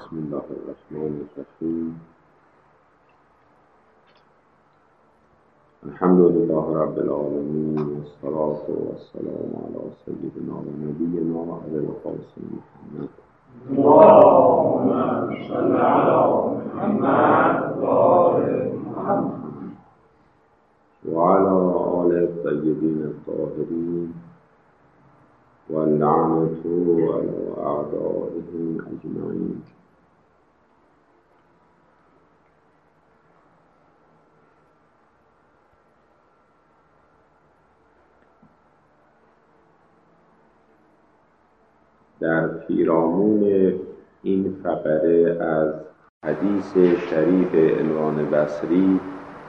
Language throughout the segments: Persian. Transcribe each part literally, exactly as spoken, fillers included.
بسم الله الرحمن الرحیم. الحمد لله رب العالمین والصلاة والسلام علی سیدنا و نبینا و ابی القاسم محمد. اللهم صل علی محمد و آل محمد و علی آل الطیبین الطاهرین واللعنة علی اعدائهم اجمعین. در پیرامون این فقره از حدیث شریف عنوان بصری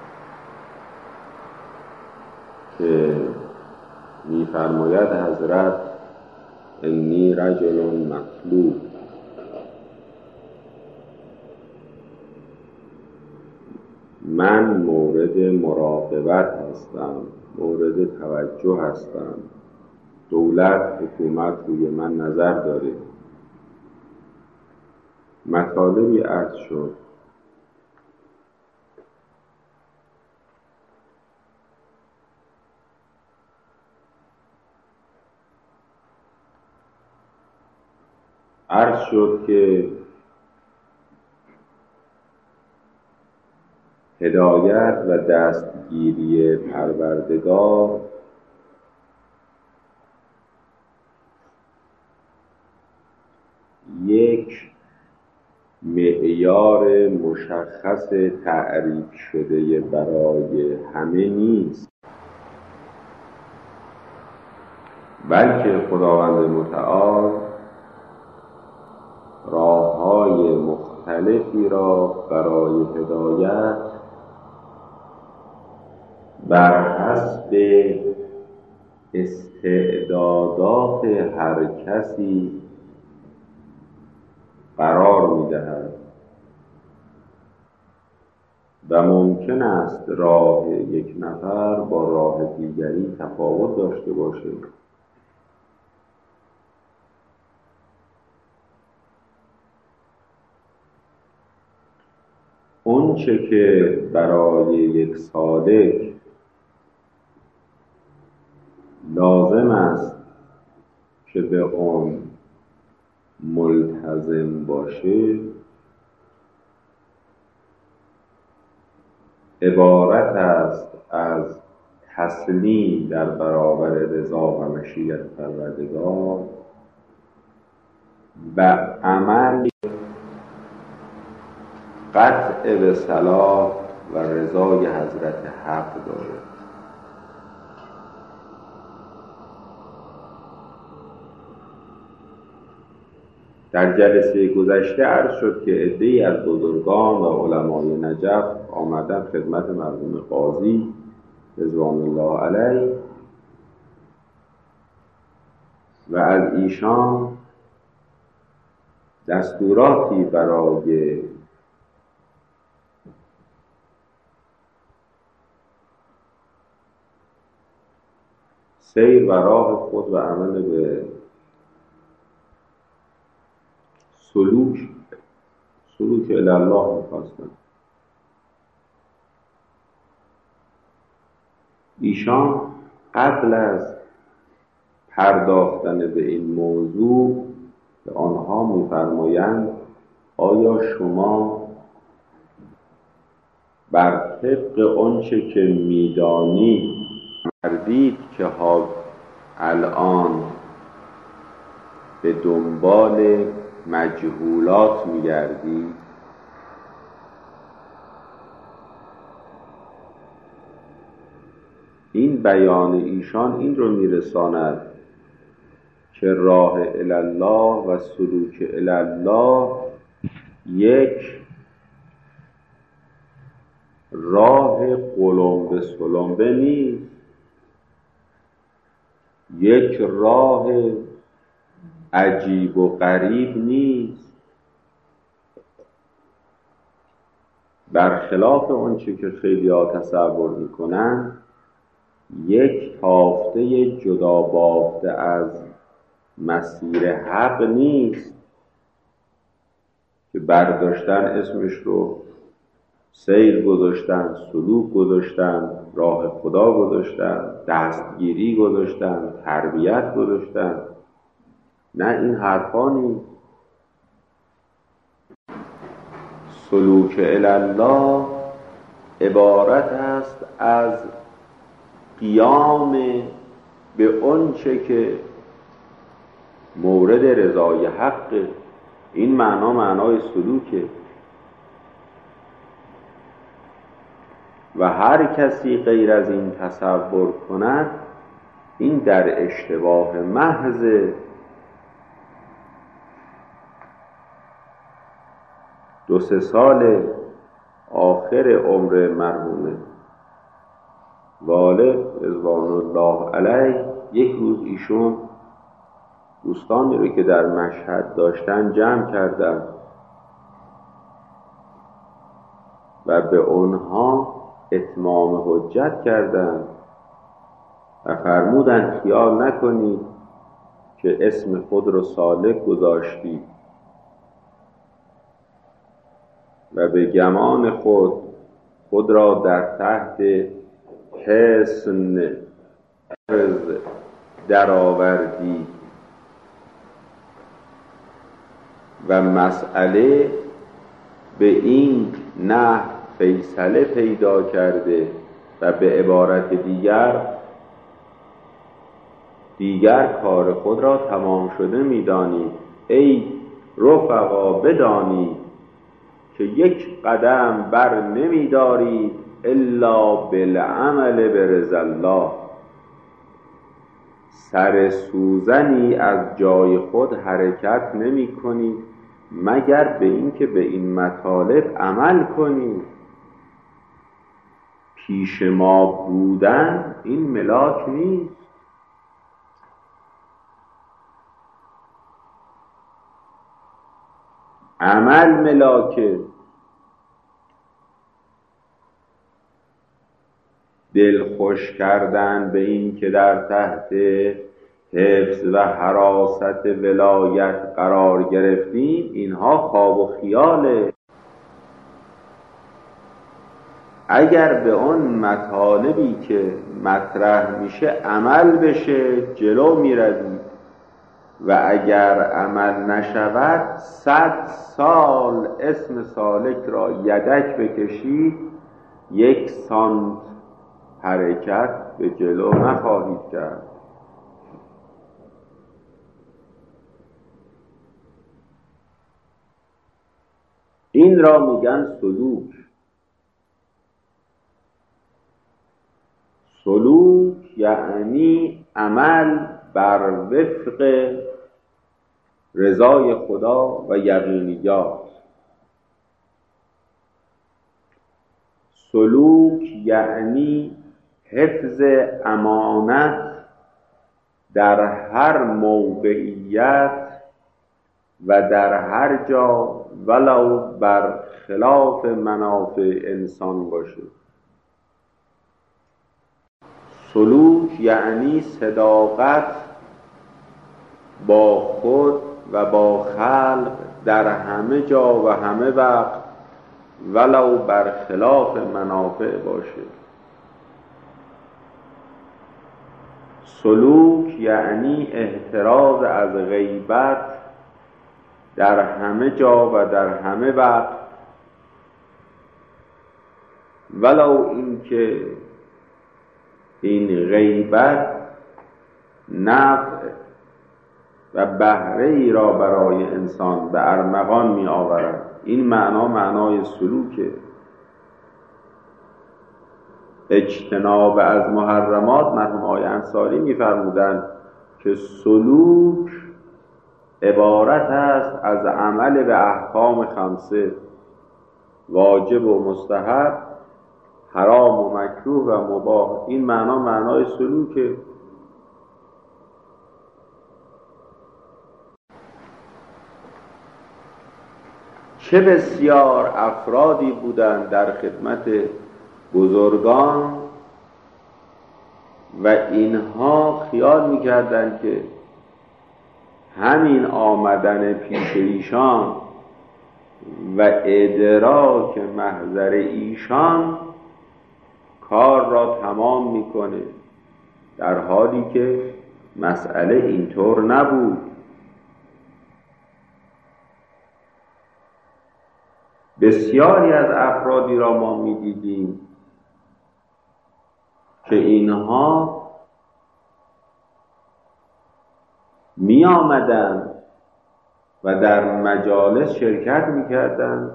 که می‌فرماید حضرت انی رجل مطلوب، من مورد مراقبت هستم، مورد توجه هستم، دولت حکومت روی من نظر داره. مطالبی عرض شد. عرض شد که هدایت و دستگیری پروردگار یک معیار مشخص تعریف شده برای همه نیست، بلکه خداوند متعال راه‌های مختلفی را برای هدایت بر حسب استعدادات هر کسی قرار می‌دهد و ممکن است راه یک نفر با راه دیگری تفاوت داشته باشه. اون چه که برای یک سالک لازم است که به اون ملتزم باشه عبارت است از تسلیم در برابر رضا و مشیت پروردگار و عمل قطع به صلاح و رضای حضرت حق داره. در جلسه گذشته عرض شد که عده‌ای از بزرگان و علمای نجف آمدن خدمت مرحوم قاضی رضوان الله علیه و از ایشان دستوراتی برای سیر و راه خود و عمل به سلوک سلوک الی الله می‌خواستند. ایشان قبل از پرداختن به این موضوع به آنها می‌فرمایند آیا شما بر طبق آنچه که می‌دانید کردید که ها الان به دنبال مجهولات می‌گردید؟ این بیان ایشان این رو میرساند که راه الی الله و سلوک الی الله یک راه قلمبه سلمبه نیست، یک راه عجیب و غریب نیست، برخلاف آنچه که خیلی‌ها تصور می‌کنند یک تافته جدا بافته از مسیر حق نیست، که برداشتن اسمش رو سیر گذاشتن، سلوک گذاشتن، راه خدا گذاشتن، دستگیری گذاشتن، تربیت گذاشتن. نه، این حرفا نیست. سلوک الله عبارت است از قیام به آنچه که مورد رضای حق. این معنا معنای سلوکه و هر کسی غیر از این تصور کند این در اشتباه محض. دو سه سال آخر عمر مرحوم والد رضوان الله علیه، یک روز ایشون دوستانی رو که در مشهد داشتن جمع کردن و به اونها اتمام حجت کردند و فرمودند خیال نکنید که اسم خود رو سالک گذاشتید و به گمان خود خود را در تحت حصن حرز درآوردید و مسئله به این نه فیصله پیدا کرده و به عبارت دیگر دیگر کار خود را تمام شده می‌دانید. ای رفقا بدانید که یک قدم بر نمی‌دارید الا بالعمل برضا الله. سر سوزنی از جای خود حرکت نمی کنید مگر به این که به این مطالب عمل کنید. پیش ما بودن این ملاک نیست. عمل ملاکه. دل خوش کردن به این که در تحت حفظ و حراست ولایت قرار گرفتیم، اینها خواب و خیاله. اگر به اون مطالبی که مطرح میشه عمل بشه جلو میرویم و اگر عمل نشود صد سال اسم سالک را یدک بکشید یک سانت حرکت به جلو نخواهید کرد. این را میگن سلوک. سلوک یعنی عمل بر وفق رضای خدا و یقینیات. سلوک یعنی حفظ امانت در هر موقعیت و در هر جا ولو بر خلاف منافع انسان باشه. سلوک یعنی صداقت با خود و با خلق در همه جا و همه وقت ولو بر خلاف منافع باشه. سلوک یعنی احتراز از غیبت در همه جا و در همه وقت ولو اینکه این غیبت نفع و بهره ای را برای انسان به ارمغان می آورد. این معنا معنای سلوکه. اجتناب از محرمات، مرحوم آقای انصاری می فرمودند که سلوک عبارت است از عمل به احکام خمسه، واجب و مستحب، حرام و مکروه و مباح. این معنا معنای سلوکه. چه بسیار افرادی بودند در خدمت بزرگان و اینها خیال می‌کردند که همین آمدن پیش ایشان و ادراک محضر ایشان کار را تمام میکنه، در حالی که مسئله اینطور نبود. بسیاری از افرادی را ما میدیدیم که اینها می آمدن و در مجالس شرکت می کردن،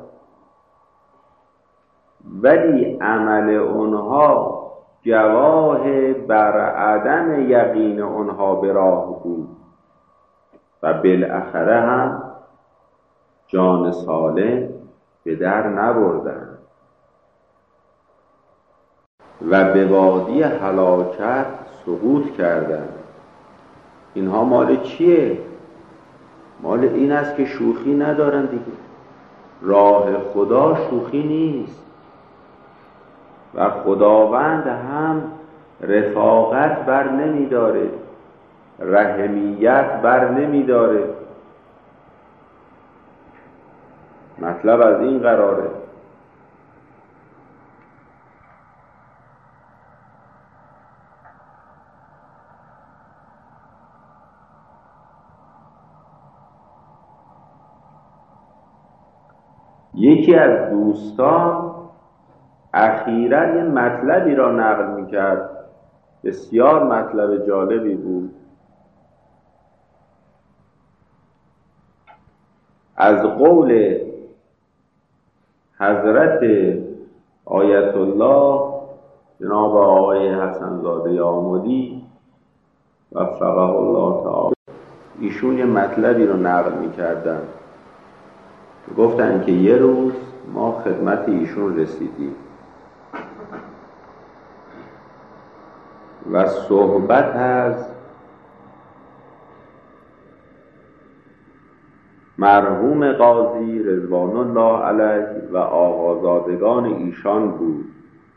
ولی عمل اونها گواه بر عدم یقین اونها به راه بود و بالاخره هم جان سالم به در نبردن و به وادی هلاکت سقوط کردند. اینها مال چیه؟ مال این است که شوخی ندارن دیگه. راه خدا شوخی نیست و خداوند هم رفاقت بر نمی داره، رحمیت بر نمی داره. مطلب از این قراره. یکی از دوستان اخیراً یه مطلبی را نقل می‌کرد، بسیار مطلب جالبی بود. از قول حضرت آیت الله جناب آقای حسن زاده آملی وفقه الله تعالی، ایشون یه مطلبی رو نقل می‌کردن. گفتن که یه روز ما خدمت ایشون رسیدیم و صحبت از مرحوم قاضی رضوان الله علیه و آقازادگان ایشان بود.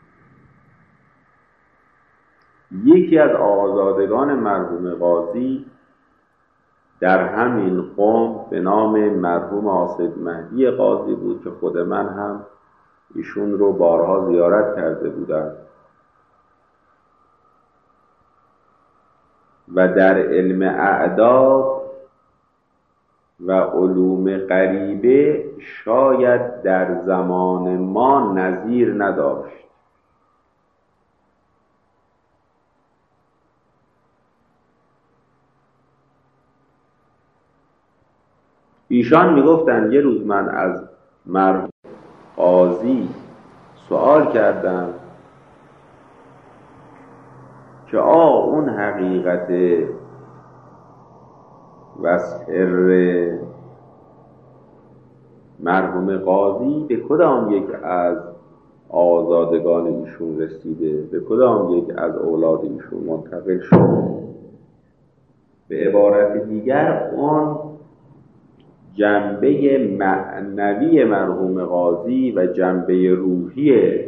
یکی از آقازادگان مرحوم قاضی در همین قوم به نام مرحوم آصد مهدی قاضی بود که خود من هم ایشون رو بارها زیارت کرده بودم و در علم اعداد و علوم غریبه شاید در زمان ما نظیر نداشت. ایشان میگفتن یه روز من از مرحوم قاضی سوال کردم که آ اون حقیقت و سر مرحوم قاضی به کدام یک از آزادگان ایشون رسیده، به کدام یک از اولاد ایشون منتقل شده؟ به عبارت دیگر اون جنبه معنوی مرحوم قاضی و جنبه روحی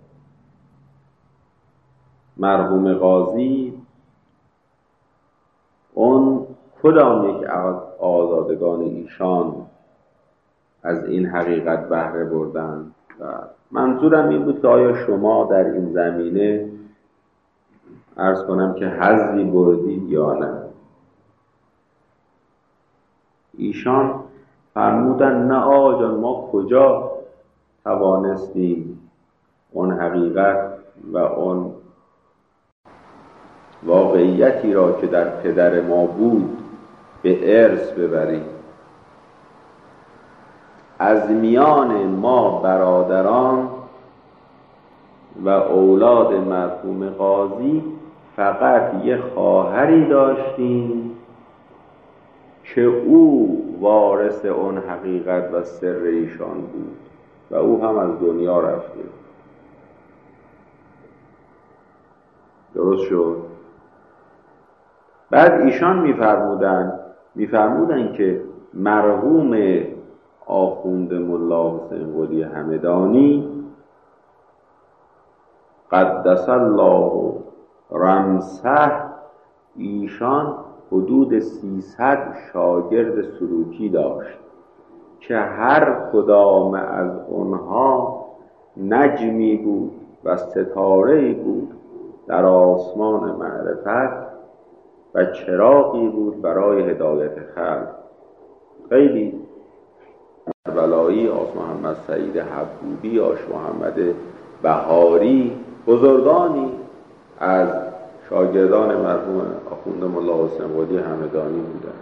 مرحوم قاضی اون کدام یک از آزادگان ایشان از این حقیقت بهره بردن؟ و منظورم این بود که آیا شما در این زمینه عرض کنم که حظی بردید یا نه؟ ایشان فرمودن نه آقا جان، ما کجا توانستیم اون حقیقت و اون واقعیتی را که در پدر ما بود به ارث ببریم. از میان ما برادران و اولاد مرحوم قاضی فقط یه خواهری داشتیم که او وارث اون حقیقت و سر ایشان بود و او هم از دنیا رفته. درست شد؟ بعد ایشان میفرمودن میفرمودن که مرحوم آخوند ملا حسین قلی همدانی قدس الله رمسه، ایشان حدود سیصد شاگرد سلوکی داشت که هر کدام از اونها نجمی بود و ستاره‌ای بود در آسمان معرفت و چراغی بود برای هدایت خلق. خیلی کربلایی، آش محمد سعید حبودی، آش محمد بهاری، بزرگانی از شاگردان مرحوم آخوند ملا حسین قلی همدانی بودند.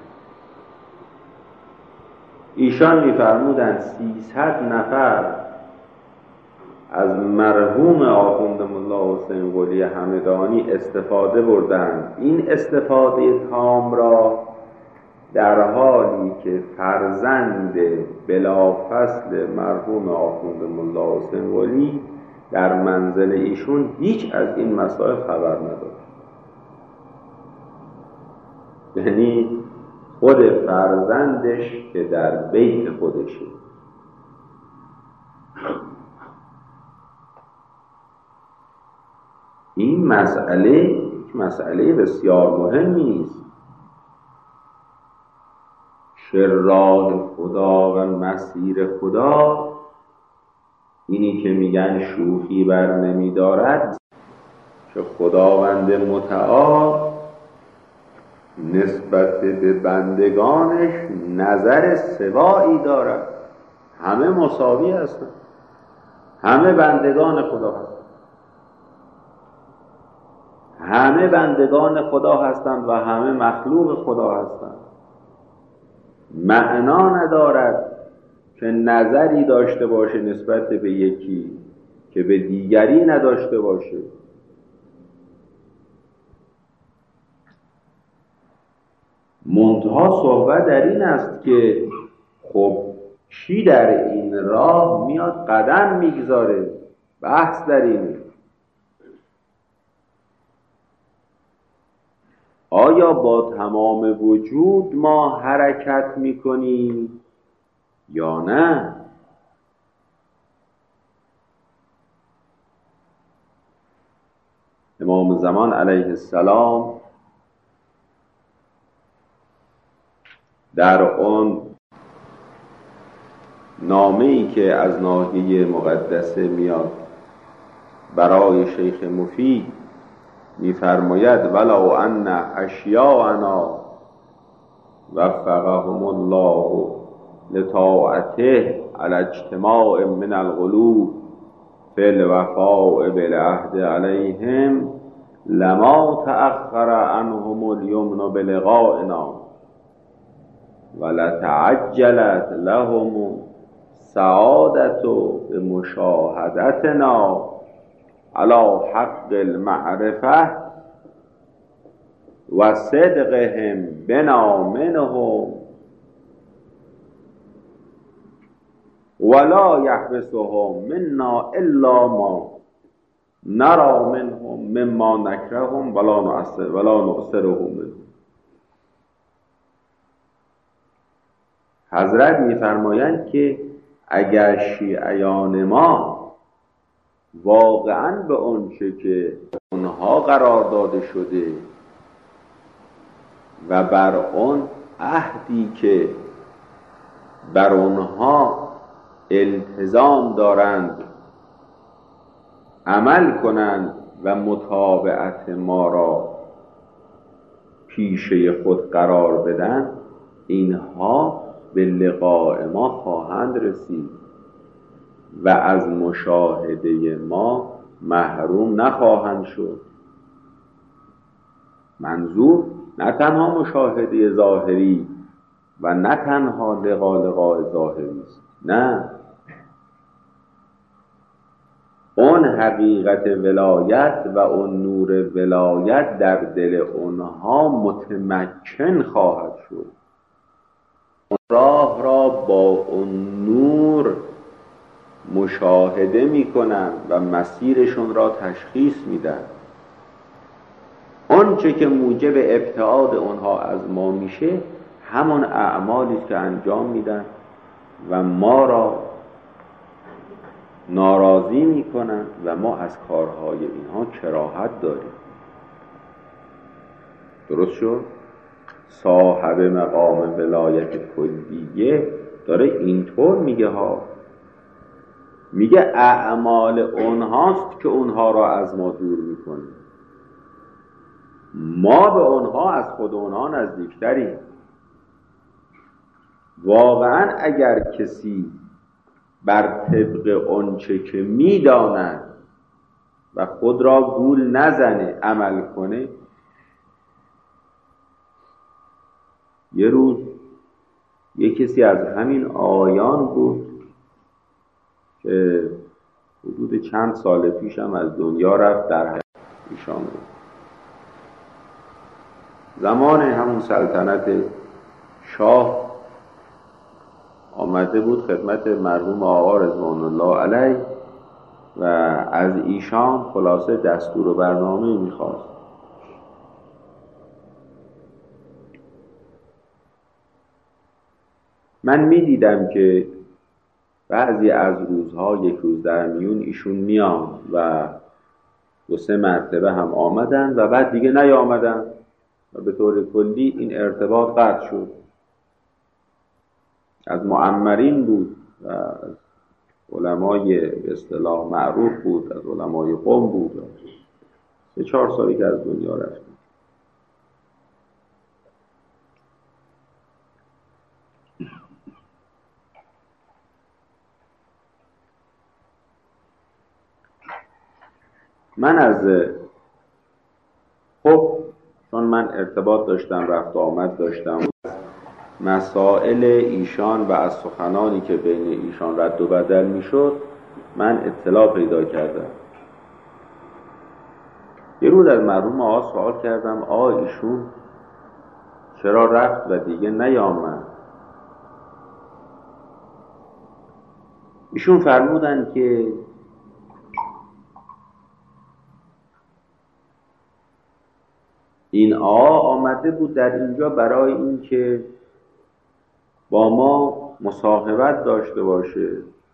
ایشان می‌فرمودند سیصد نفر از مرحوم آخوند ملا حسین قلی همدانی استفاده بردند. این استفاده تام را در حالی که فرزند بلافصل مرحوم آخوند ملا حسین قلی در منزل ایشون هیچ از این مسائل خبر نداشت. یعنی خود فرزندش که در بیت خودشه. این مسئله مسئله بسیار مهمی است. راه خدا و مسیر خدا، اینی که میگن شوخی بر نمی دارد، که خداوند متعال نسبت به بندگانش نظر سوایی دارد. همه مساوی هستند، همه بندگان خدا هستند، همه بندگان خدا هستند و همه مخلوق خدا هستند. معنا ندارد که نظری داشته باشه نسبت به یکی که به دیگری نداشته باشه. منتها صحبت در این است که خب کی در این راه میاد قدم میگذاره؟ بحث در این، آیا با تمام وجود ما حرکت میکنیم یا نه؟ امام زمان علیه السلام در اون نامه‌ای که از ناحیه مقدسه میاد برای شیخ مفید می‌فرماید ولو ان اشیاءنا وفقهم الله لطاعته على اجتماع من القلوب فی الوفاء بالعهد علیهم لما تأخر عنهم الیمن بلقائنا ولتعجلت لهم سعادت بمشاهدتنا على حق المعرفة و صدقهم بنا منهم ولا يحبسهم منا الا ما نرى منهم مما نكرههم ولا نؤثر ولا نؤثرهم منهم. حضرت می‌فرمایند که اگر شیعیان ما واقعاً به آنچه که اونها قرار داده شده و بر آن عهدی که بر اونها التزام دارند عمل کنند و متابعت ما را پیشه خود قرار بدن، اینها به لقاء ما خواهند رسید و از مشاهده ما محروم نخواهند شد. منظور نه تنها مشاهده ظاهری و نه تنها لقا لقاء ظاهری است، نه، اون حقیقت ولایت و اون نور ولایت در دل اونها متمکن خواهد شد. اون راه را با اون نور مشاهده می کنند و مسیرشون را تشخیص میدن. اون چه که موجب ابتعاد اونها از ما میشه همون اعمالی که انجام میدن و ما را ناراضی میکنن و ما از کارهای اینها کراهت داریم. درست شد؟ صاحب مقام ولایت کلیه داره اینطور میگه ها، میگه اعمال اونهاست که اونها را از ما دور میکنه، ما به اونها از خود اونها نزدیکتریم. واقعا اگر کسی بر طبق آنچه که میداند و خود را گول نزنه عمل کنه، یه روز یه کسی از همین آیان بود که حدود چند سال پیش هم از دنیا رفت، در حیات ایشان بود. زمان همون سلطنت شاه آمده بود خدمت مرحوم آقا رضوان الله علیه و از ایشان خلاصه دستور و برنامه میخواست. من میدیدم که بعضی از روزها یک روز در میون ایشون میان و دو سه مرتبه هم آمدن و بعد دیگه نیامدن و به طور کلی این ارتباط قطع شد. از معمرین بود و از علمای به اصطلاح معروف بود، از علمای قوم بود. سه چهار سالی که از دنیا رفت. من از خب چون من ارتباط داشتم، رفت و آمد داشتم، مسائل ایشان و از سخنانی که بین ایشان رد و بدل میشد من اطلاع پیدا کردم. یه روز از مرحوم آقا سوال کردم آقا ایشون چرا رفت و دیگه نیامد؟ ایشون فرمودن که این آقا آمده بود در اینجا برای این که با ما مصاحبت داشته باشه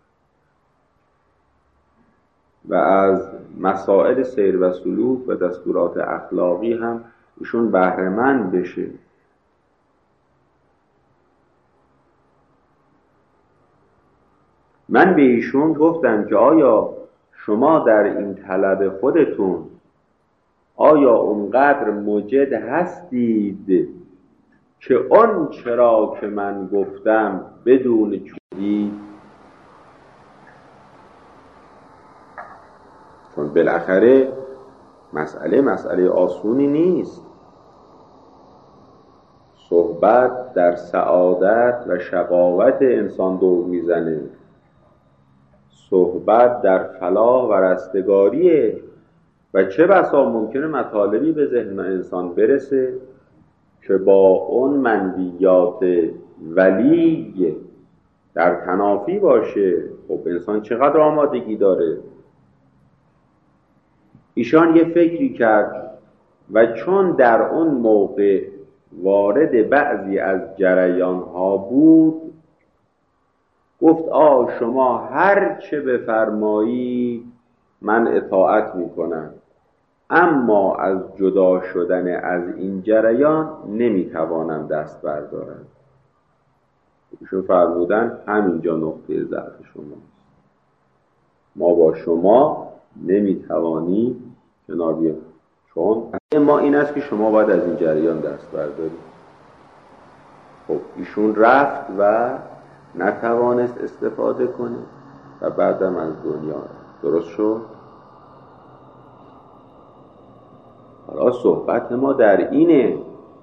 و از مسائل سیر و سلوک و دستورات اخلاقی هم ایشون بهره مند بشه. من به ایشون گفتم که آیا شما در این طلب خودتون آیا اونقدر مجد هستید که اون چرا که من گفتم بدون چودی؟ چون بالاخره مسئله مسئله آسونی نیست. صحبت در سعادت و شقاوت انسان دور میزنه، صحبت در فلاح و رستگاریه و چه بسا ممکنه مطالبی به ذهن انسان برسه که با اون منویات ولی در تنافی باشه. خب انسان چقدر آمادگی داره؟ ایشان یه فکری کرد و چون در اون موقع وارد بعضی از جریان ها بود گفت آ شما هر چه بفرمایی من اطاعت میکنم، اما از جدا شدن از این جریان نمیتوانم دست بردارم. ایشون فرمودن همینجا نقطه ضعف شماست، ما با شما نمیتوانیم کنار بیاییم، چون ما این است که شما باید از این جریان دست بردارید. خب ایشون رفت و نتوانست استفاده کنه و بعدم از دنیا درست شد. حالا صحبت ما در اینه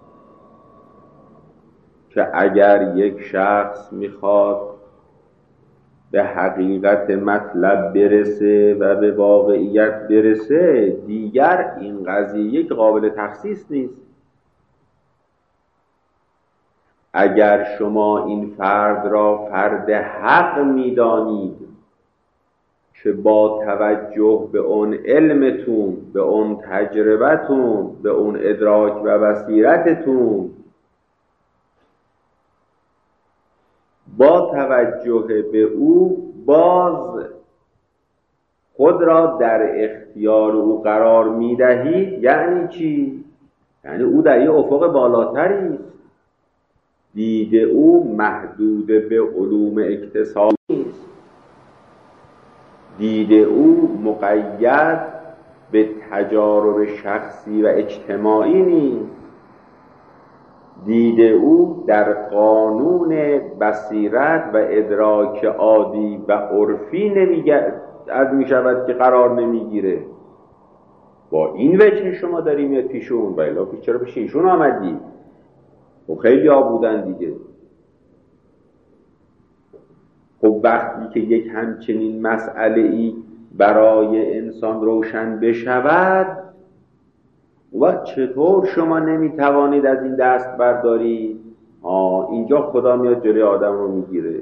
که اگر یک شخص میخواد به حقیقت مطلب برسه و به واقعیت برسه، دیگر این قضیه که قابل تخصیص نیست. اگر شما این فرد را فرد حق میدانید که با توجه به اون علمتون، به اون تجربتون، به اون ادراک و بصیرتتون، با توجه به او باز خود را در اختیار او قرار میدهید، یعنی چی؟ یعنی او در یه افق بالاتری است. دید او محدود به علوم اکتسابی نیست، دید او مقید به تجارب شخصی و اجتماعی نیست، دید او در قانون بصیرت و ادراک عادی و عرفی نمیگه از می شود که قرار نمیگیره. با این وجه شما داریم میاد پیشون، و الا پیش چرا پیش ایشون آمدی؟ خب خیلی ها بودن دیگه. خب وقتی که یک همچنین مسئله ای برای انسان روشن بشود، و چطور شما نمیتوانید از این دست بردارید؟ آه اینجا خدا میاد جلوی آدم رو میگیره.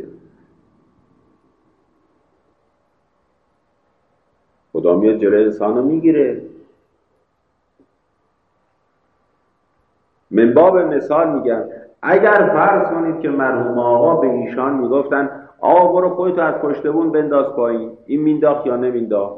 خدا میاد جلوی انسان رو میگیره. من باب مثال میگم، اگر فرض کنید که مرحوم آقا به ایشان میگفتن آقا برو خودتو از پشت بون بنداز پایین، این مینداخت یا نمینداخت؟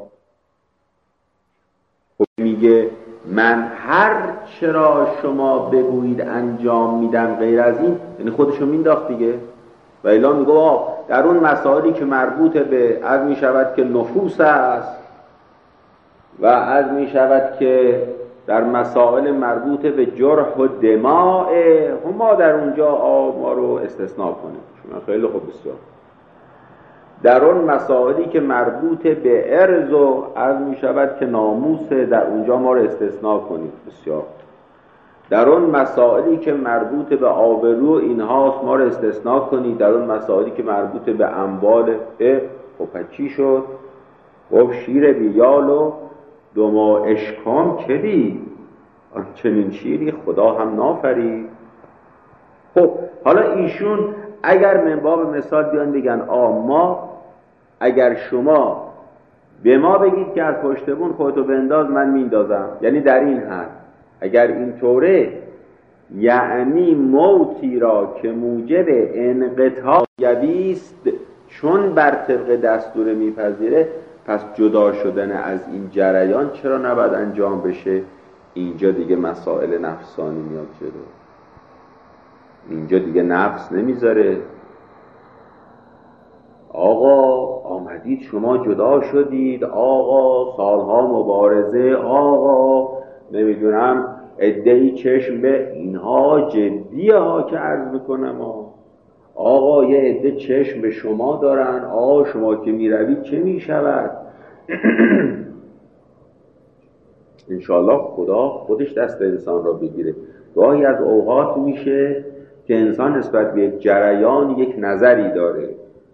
خب میگه من هر چرا شما بگویید انجام میدم غیر از این، یعنی خودشو مینداخت دیگه. و الا میگه آقا در اون مسائلی که مربوط به عرض میشود که نفوس است و عرض میشود که در مسائل مربوط به جرح و دماء، ما در اونجا ما رو استثناء کنیم. شما خیلی خوب بسیار. در اون مسائلی که مربوط به عرض و عرض می شود که ناموس، در اونجا ما رو استثناء کنید. بسیار. در اون مسائلی که مربوط به آبرو اینهاست ما رو استثناء کنید. در اون مسائلی که مربوط به اموال، خب چی شد؟ خب شیر بیال و دما اشکام که دید، چنین شیری خدا هم نافرید. خب حالا ایشون اگر من باب مثال بیان بگن آ ما اگر شما به ما بگید که از پشت بون خودتو بنداز من میندازم، یعنی در این حد اگر این طوره، یعنی موتی را که موجب انقطاع یبیست چون بر طبق دستور میپذیره، پس جدا شدن از این جریان چرا نباید انجام بشه؟ اینجا دیگه مسائل نفسانی میاد جلو، اینجا دیگه نفس نمیذاره. آقا آمدید شما جدا شدید، آقا سالها مبارزه، آقا نمیدونم عده‌ای چشم به اینها جدیه ها که عرض میکنم ها. آقا یه عده چشم به شما دارن، آقا شما که میروید چه میشود؟ انشاءالله خدا خودش دست انسان را بگیره. گاهی از اوقات میشه که انسان نسبت به یک جریان یک نظری داره،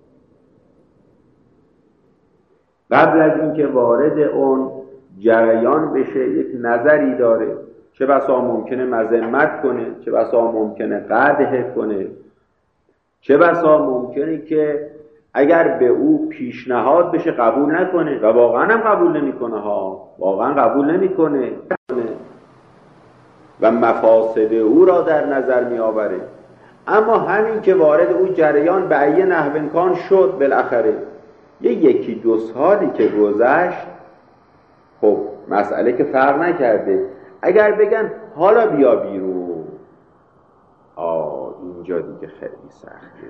قبل از اینکه وارد اون جریان بشه یک نظری داره، چه بسا ممکنه مذمت کنه، چه بسا ممکنه قدح کنه، چه بسا ممکنه که اگر به او پیشنهاد بشه قبول نکنه و واقعا هم قبول نمیکنه ها، واقعا قبول نمیکنه و مفاسد او را در نظر می آوره. اما همین که وارد او جریان به ای نحو امکان شد، بالاخره یه یکی دو سالی که گذشت، خب مسئله که فرق نکرده. اگر بگن حالا بیا بیرون، آه اینجا دیگه خیلی سخته.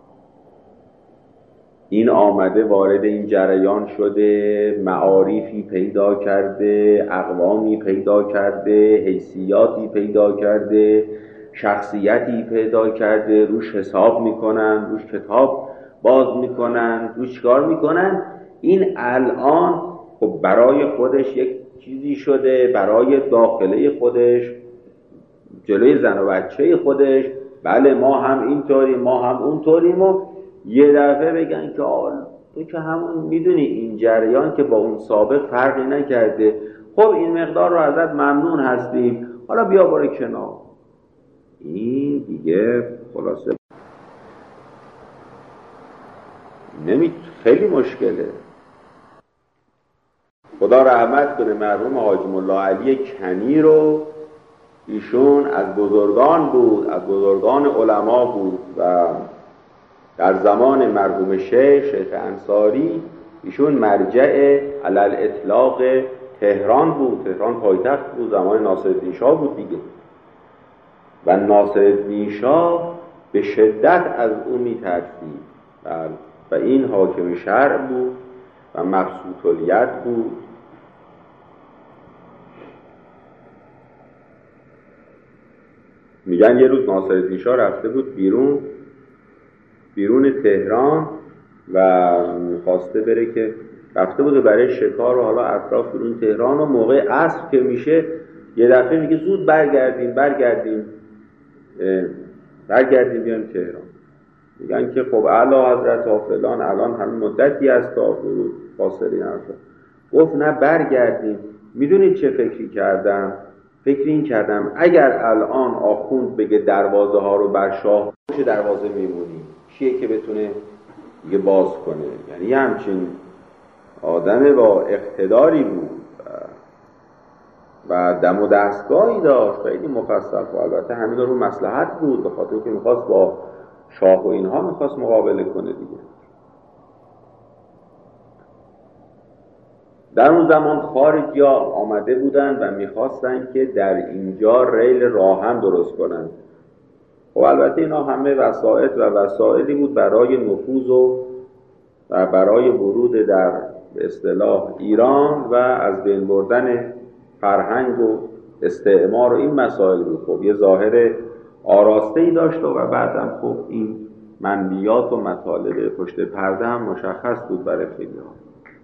این آمده وارد این جریان شده، معارفی پیدا کرده، اقوامی پیدا کرده، حیثیاتی پیدا کرده، شخصیتی پیدا کرده، روش حساب میکنن، روش کتاب باز میکنن، روش کار میکنن. این الان خب برای خودش یک چیزی شده، برای داخله خودش، جلوی زن و بچه خودش، بله ما هم اینطوری ما هم اونطوریم، و یه دفعه بگن که آل تو که همون میدونی این جریان که با اون سابق فرقی نکرده، خب این مقدار رو ازت ممنون هستیم، حالا بیا برو کنار. این دیگه خلاصه نمی خیلی مشکله. خدا رحمت کنه مرحوم حاجی ملا علی کنی رو، ایشون از بزرگان بود، از بزرگان علما بود و در زمان مرحوم شیخ شیخ انصاری ایشون مرجع علی الاطلاق تهران بود. تهران پایتخت بود، زمان ناصرالدین شاه بود دیگه. و ناصرالدین شاه به شدت از اون میترسید و این حاکم شرع بود و مبسوط الید بود. میگن یه روز ناصرالدین شاه رفته بود بیرون بیرون تهران و میخواسته بره که رفته بود برای شکار و حالا اطراف بیرون تهران و موقع عصر که میشه یه دفعه میگه زود برگردیم برگردیم برگردیم بیان تهران. میگن که خب اعلی حضرت ها فلان الان همین مدتی است تا فرود فاصله نرفت. گفت نه برگردیم. میدونید چه فکری کردم؟ فکر این کردم اگر الان آخوند بگه دروازه ها رو بر شاه چه دروازه میمونیم کیه که بتونه دیگه باز کنه؟ یعنی همچین آدم با اقتداری بود و دم و دستگاهی داشت خیلی مفصل و البته همین رو مصلحت بود به خاطر که میخواست با شاه و اینها میخواست مقابله کنه دیگه. در اون زمان خارجی ها آمده بودن و میخواستن که در اینجا ریل راهن درست کنن. خب البته اینا همه وسائط و وسائلی بود برای نفوذ و و برای ورود در به اصطلاح ایران و از بین بردن فرهنگ و استعمار و این مسائل بود. خب یه ظاهر آراسته‌ای داشت و بعدم خب این منبیات و مطالب پشت پرده هم مشخص بود برای خیلی‌ها.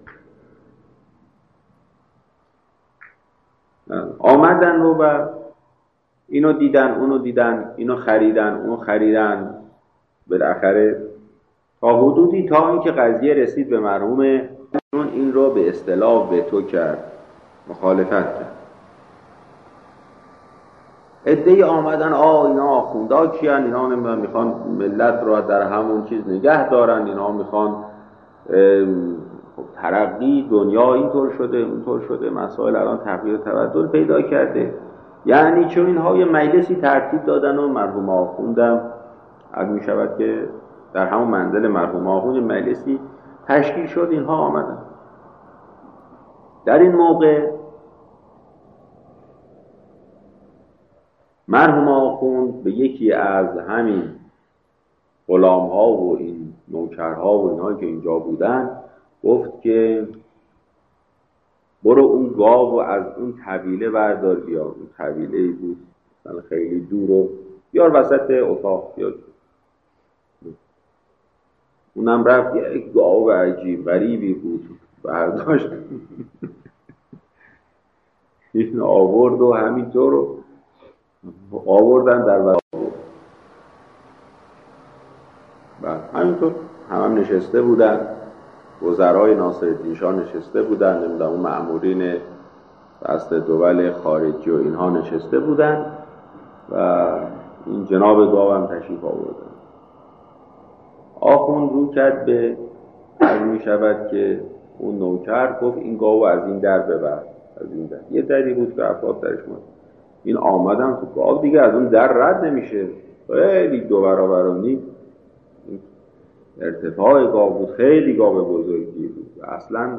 آمدن رو و اینو دیدن اونو دیدن اینو خریدن اونو خریدن بالاخره تا حدودی تا اینکه قضیه رسید به مرحوم چون این رو به اصطلاح وتو کرد مخالفت کرد. عده‌ای آمدن آ اینا آخوندا کیان اینا نمیدونم میخوان ملت رو در همون چیز نگه دارن اینا میخوان ترقی دنیا اینطور شده اونطور شده مسائل الان تغییر تبدل پیدا کرده. یعنی چون اینها یه مجلسی ترتیب دادن و مرحوم آخوندم از می شود که در همون منزل مرحوم آخوند مجلسی تشکیل شد اینها آمدن. در این موقع مرحوم آخوند به یکی از همین غلام ها و این نوکرها و اینهایی که اینجا بودن گفت که برو اون گاو و از اون طویله بردار بیار. اون طویله‌ای بود مثلا خیلی دور و بیار وسط اتاق بیار. اونم رفت یک گاو عجیب غریبی بود برداشت این آورد و همینطور رو آوردن در وسط. بعد همینطور هم, هم نشسته بودن وزرای ناصرالدین شاه نشسته بودن نمیدونم اون مأمورین بسط دول خارجی و اینها نشسته بودن و این جناب گاو هم تشریف آوردن. آخوند رو کرد به از می شود که اون نوکر گفت این گاو از این در ببر. از این در یه دری بود که افراد درش مد. این آمدن تو گاو دیگه از اون در رد نمیشه خیلی دو برابر و نیم ارتفاع گاو بود خیلی گاو بزرگی بود. اصلا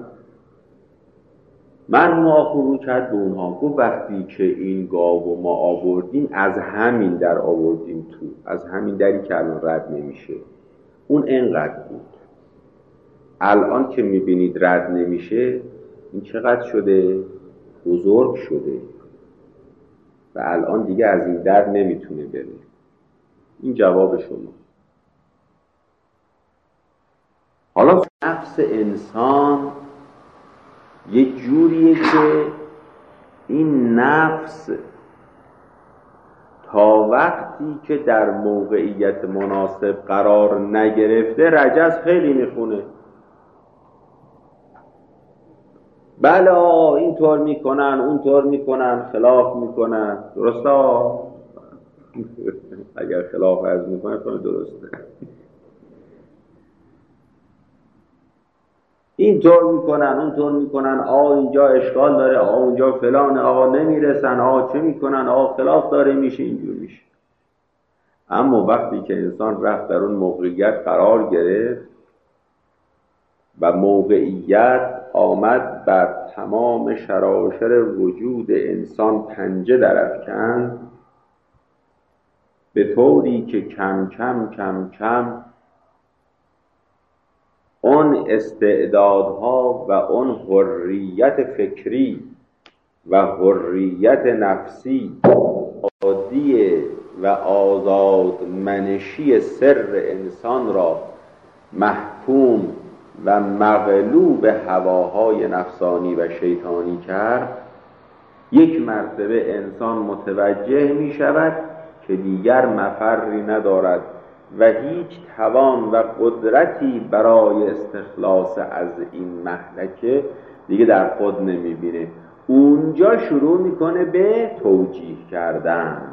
من ما رو کرد به اونها گفت وقتی که این گاو ما آوردیم از همین در آوردیم تو از همین دری که الان رد نمیشه اون اینقدر بود. الان که میبینید رد نمیشه این چقدر شده؟ بزرگ شده و الان دیگه از این در نمیتونه بره. این جواب شما. حالا نفس انسان یه جوریه که این نفس تا وقتی که در موقعیت مناسب قرار نگرفته رجز خیلی میخونه. بله آقا اینطور میکنن اونطور میکنن خلاف میکنن درسته اگر خلاف عرض میکنه درسته اینطور میکنن اونطور میکنن آقا اینجا اشکال داره آقا اونجا فلانه آقا نمیرسن آقا چه میکنن آقا خلاف داره میشه اینجور میشه. اما وقتی که انسان رفت در اون موقعیت قرار گرفت و موقعیت آمد بر تمام شراشر وجود انسان پنجه درافکند به طوری که کم کم کم کم اون استعدادها و اون حریت فکری و حریت نفسی عادی و آزاد منشی سر انسان را محکوم و مغلوب هواهای نفسانی و شیطانی کرد، یک مرتبه انسان متوجه می شود که دیگر مفری ندارد و هیچ توان و قدرتی برای استخلاص از این مهلکه دیگه در خود نمی بینه. اونجا شروع میکنه به توجیه کردن،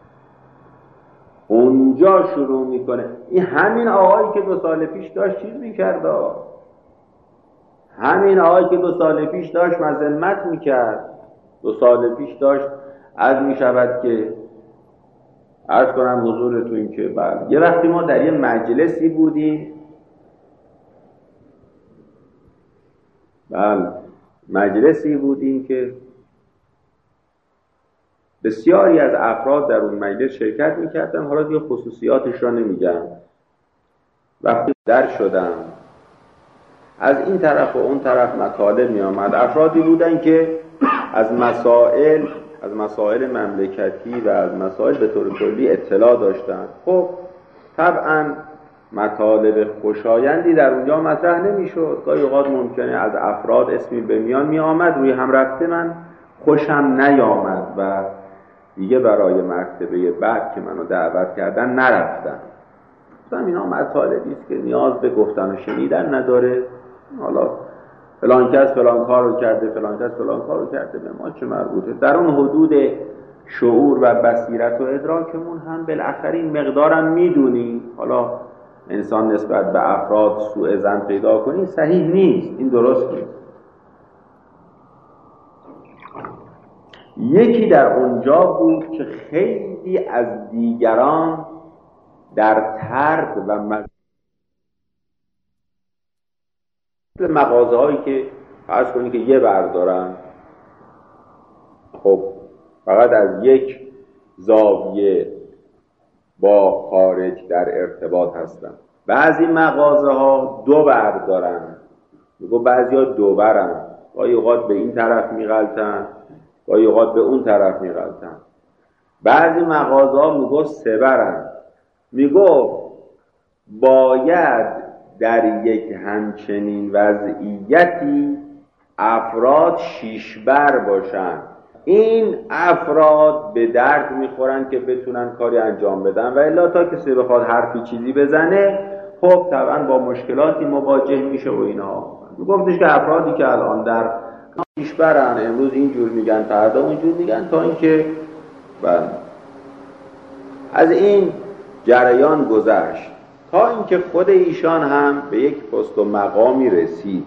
اونجا شروع میکنه. این همین آقایی که دو سال پیش داشت چیز میکرد، همین آقایی که دو سال پیش داشت مذمت میکرد، دو سال پیش داشت عرض میشود که عرض کنم حضورتون که بله، یه وقتی ما در یه مجلسی بودیم، بله مجلسی بودیم که بسیاری از افراد در اون مجلس شرکت میکردن. حالا دیگه خصوصیاتش را نمیگم. وقتی در شدم از این طرف و اون طرف مطالب می آمد. افرادی بودن که از مسائل از مسائل مملکتی و از مسائل به طور کلی اطلاع داشتن. خب طبعا مطالب خوشایندی در اونجا مطرح نمیشد. گاهی اوقات ممکنه از افراد اسمی به میان می آمد، روی هم رفته من خوشم نیامد و دیگه برای مرتبه بعد که منو دعوت کردن نرفتم. گفتم اینا مطالبی است که نیاز به گفتن و شنیدن نداره. حالا فلان کس فلان کارو کرده، فلان کس فلان کارو کرده، به ما چه مربوطه؟ در اون حدود شعور و بصیرت و ادراکمون هم بالاخره این مقدارم میدونی. حالا انسان نسبت به افراد سوء ظن پیدا کنی صحیح نیست، این درست نیست. یکی در اونجا بود که خیلی از دیگران در طرد و مز... مغازه هایی که فرض کنید که یه بردارن، خب فقط از یک زاویه با خارج در ارتباط هستن. بعضی مغازه ها دو بردارن، میگو بعضی ها دو برن، گاهی اوقات به این طرف میغلطن، گاهی اوقات به اون طرف میغلطن. بعضی مغازه ها میگو سه برن، میگو باید در یک همچنین وضعیتی افراد شیش بر باشن. این افراد به درد میخورن که بتونن کاری انجام بدن و الا تا کسی بخواد حرفی چیزی بزنه خب طبعا با مشکلاتی مواجه میشه و اینا. گفتش که افرادی که الان در شیش برن، امروز اینجور میگن فردا اونجور میگن، تا اینکه از این جریان گذشت تا اینکه خود ایشان هم به یک پست و مقامی رسید.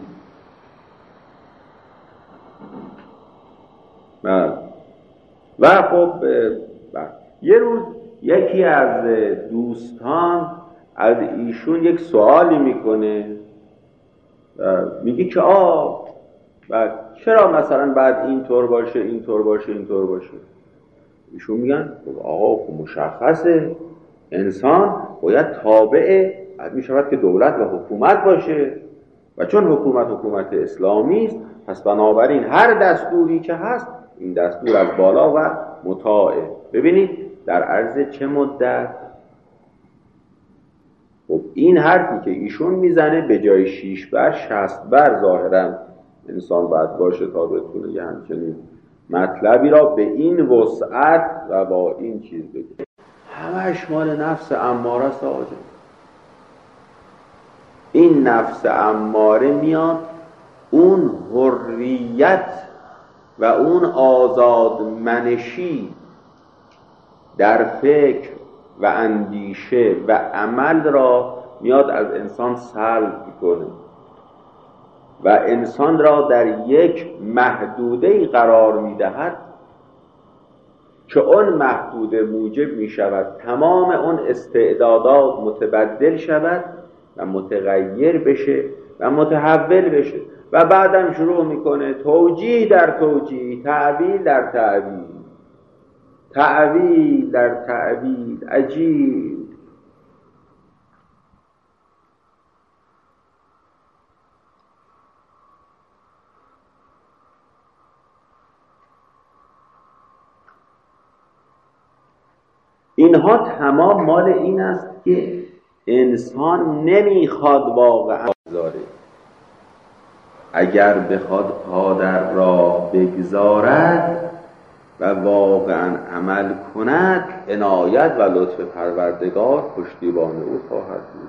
بله. و خب بله. یه روز یکی از دوستان از ایشون یک سوالی میکنه، میگه که آه بله چرا مثلا بعد اینطور باشه اینطور باشه اینطور باشه؟ ایشون میگن آقا مشخصه انسان باید تابع می شود که دولت و حکومت باشه و چون حکومت حکومت اسلامی است پس بنابراین هر دستوری که هست این دستور از بالا و مطاعه. ببینید در عرض چه مدت؟ خب این حرفی که ایشون میزنه به جای شیش بر شصت بر ظاهرا انسان باید باشه تا بتونه یه همچنین مطلبی را به این وسعت و با این چیز بگه. همش مال نفس اماره است آجا. این نفس اماره میاد اون حریت و اون آزاد منشی در فکر و اندیشه و عمل را میاد از انسان سلب میکنه و انسان را در یک محدوده‌ای قرار میدهد که اون محدوده موجب می شود تمام اون استعدادات متبدل شود و متغیر بشه و متحول بشه و بعدم شروع میکنه توجیه در توجیه، تعبیل در تعبیل، تعویل در تعویل، عجیب. اینها تمام مال این است که انسان نمیخواد واقعا بگذاره. اگر بخواد پا در راه بگذارد و واقعا عمل کند، عنایت و لطف پروردگار پشتیبان او خواهد بود.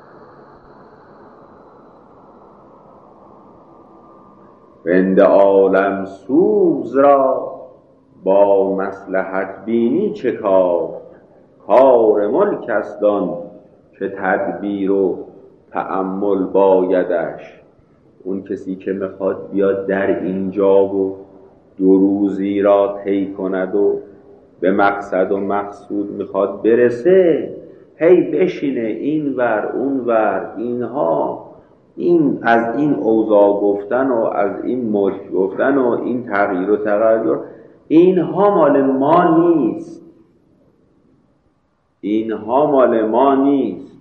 رند عالم سوز را با مصلحت بینی چه کار؟ کار ملک است آن که تدبیر و تأمل بایدش. اون کسی که میخواد بیاد در اینجا و دو روزی را طی کند و به مقصد و مقصود میخواد برسه، هی بشینه این ور اون ور، اینها این از این اوضاع گفتن و از این ملک گفتن و این تغییر و تغییر، اینها مال ما نیست. اینها مال ما نیست.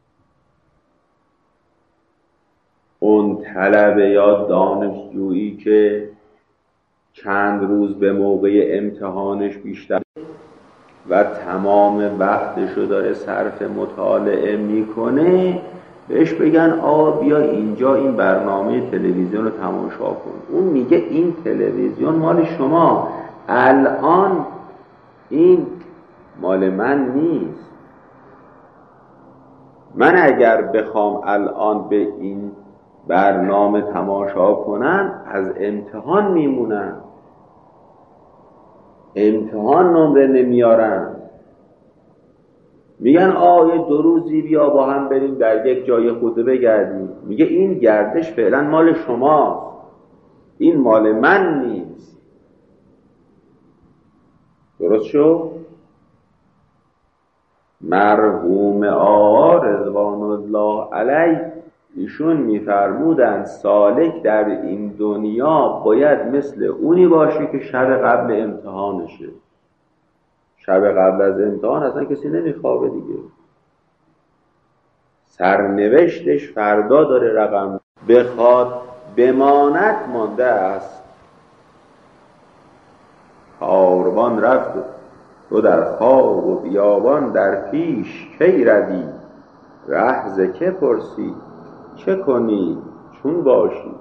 اون طلبه یا دانشجویی که چند روز به موقع امتحانش بیشتر و تمام وقتشو داره صرف مطالعه میکنه، بهش بگن آقا بیا اینجا این برنامه تلویزیون رو تماشا کن. اون میگه این تلویزیون مال شما، الان این مال من نیست. من اگر بخوام الان به این برنامه تماشا کنم، از امتحان میمونم، امتحان نمره نمیارم. میگن آه یه دو روزی بیا با هم بریم در یک جای خود بگردیم. میگه این گردش فعلا مال شماست، این مال من نیست. درست شو؟ مرحوم آقا رضوان الله علیه ایشون میفرمودن سالک در این دنیا باید مثل اونی باشه که شب قبل امتحانشه. شب قبل از امتحان اصلا کسی نمیخوابه دیگه، سرنوشتش فردا داره رقم بخواد بماند مانده است. کاروان رفت تو در خواب و بیابان در پیش کی روی؟ ره ز که پرسی چه کنی چون باشی؟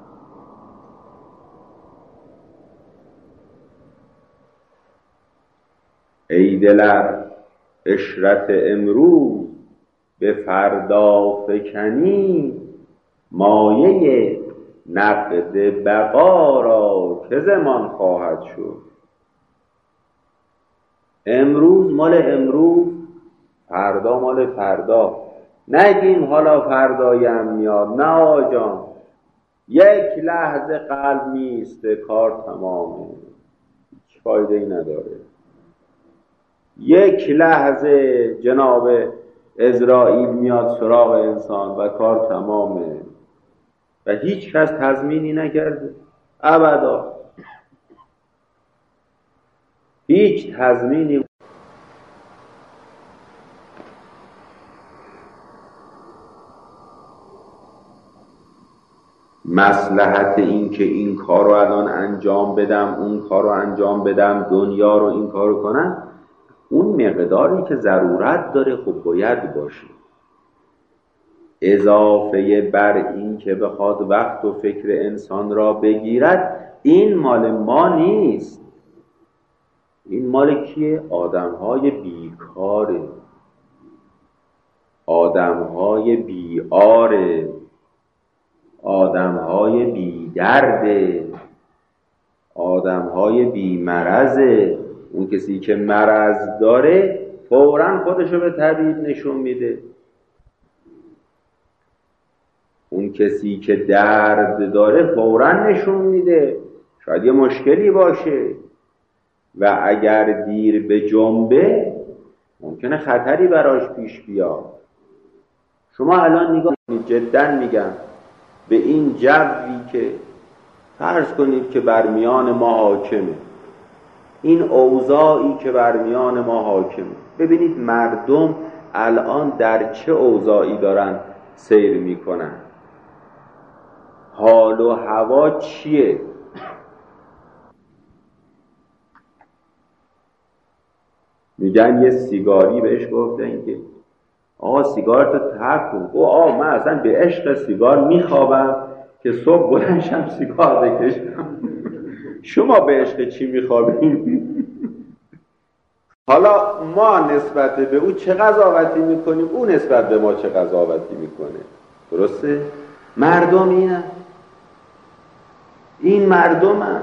ای دلر عشرت امروز به فردا فکنی، مایه نقد بقا را که زمان خواهد شد. امروز مال امروز، فردا مال فردا. نگیم حالا فردایم میاد، نه آجان، یک لحظه قلب میسته کار تمامه، هیچ فایده ای نداره. یک لحظه جناب عزرائیل میاد سراغ انسان و کار تمامه و هیچ کس تضمینی نکرده ابدا، هیچ تضمینی. مصلحت این که این کار رو الان انجام بدم، اون کار رو انجام بدم، دنیا رو این کار رو کنم، اون مقداری که ضرورت داره خب باید باشه. اضافه بر این که بخواد وقت و فکر انسان را بگیرد، این مال ما نیست. این مال کیه؟ آدم‌های بیکاره، آدم‌های بیاره، آدم‌های بی‌درده، آدم‌های بی‌مرضه. اون کسی که مرض داره فوراً خودشو به طبیب نشون میده. اون کسی که درد داره فوراً نشون میده، شاید یه مشکلی باشه و اگر دیر به جنبه ممکنه خطری براش پیش بیاد. شما الان نگاه کنید، جداً میگم، به این جوی که فرض کنید که بر میان ما حاکمه، این اوضاعی که بر میان ما حاکمه. ببینید مردم الان در چه اوضاعی دارن سیر میکنن، حال و هوا چیه؟ میگن یه سیگاری بهش گفتن که آقا سیگارتو ترک کن. او آقا من اصلا به عشق سیگار میخوابم که صبح بلنشم سیگار بکشم. شما به عشق چی میخوابیم؟ حالا ما نسبت به او چه قضاوتی میکنیم، او نسبت به ما چه قضاوتی میکنه. درسته؟ مردم اینه، این مردم هم.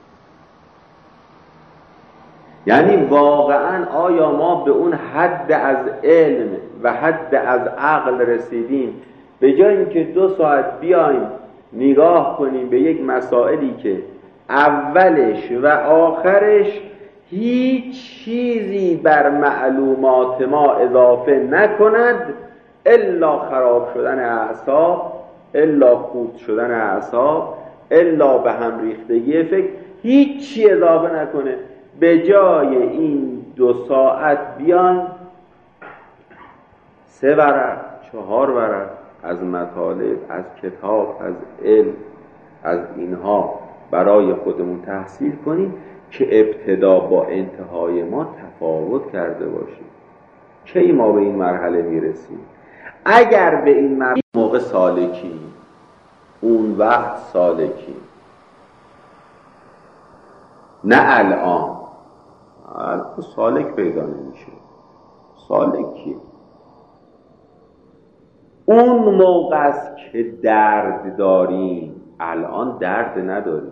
یعنی واقعا آیا ما به اون حد از علم و حد از عقل رسیدیم به جای اینکه دو ساعت بیایم نگاه کنیم به یک مسائلی که اولش و آخرش هیچ چیزی بر معلومات ما اضافه نکند الا خراب شدن اعصاب، الا خورد شدن اعصاب، الا به هم ریختگی فکر، هیچ چی اضافه نکنه. به جای این دو ساعت بیان سه ورق چهار ورق از مطالب، از کتاب، از علم، از اینها برای خودمون تحصیل کنیم که ابتدا با انتهای ما تفاوت کرده باشیم. کی ما به این مرحله میرسیم؟ اگر به این مرحله موقع سالکیم، اون وقت سالکیم، نه الان. الان سالک پیدا نمیشه. سالک کیه؟ اون موقع است که درد داریم، الان درد نداریم.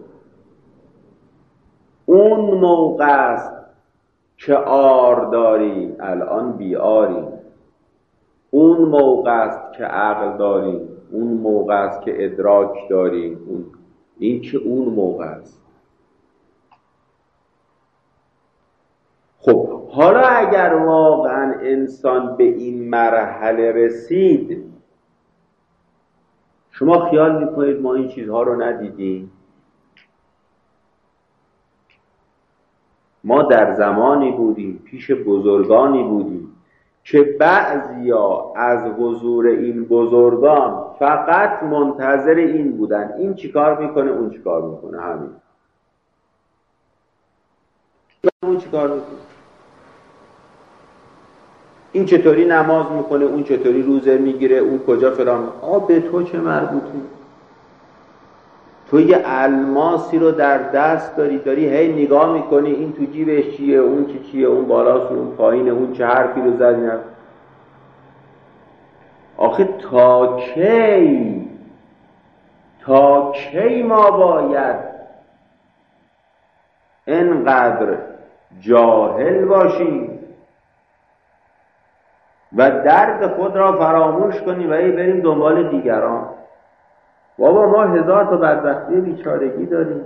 اون موقع است که آر داریم، الان بیاریم. اون موقع است که عقل داریم، اون موقع است که ادراک داریم. اون این که اون موقع است. خب حالا اگر واقعا انسان به این مرحله رسید، شما خیال میکنید ما این چیزها رو ندیدیم؟ ما در زمانی بودیم، پیش بزرگانی بودیم که بعضیا از حضور این بزرگان فقط منتظر این بودن این چی کار میکنه، اون چی کار میکنه، همین. اون چی کار میکنه، این چطوری نماز میکنه، اون چطوری روزه میگیره، اون کجا فلان. آ به تو چه مربوطی؟ تو یه الماسی رو در دست داری، داری هی نگاه میکنی این تو جیبش چیه، اون چی چیه، اون بالاست، اون پایینه، اون چه حرفی رو زدی. آخه تا کی تا کی ما باید اینقدر جاهل باشیم و درد خود را فراموش کنیم و ای بریم دنبال دیگران؟ بابا ما هزار تا بدبختی بیچارگی داریم.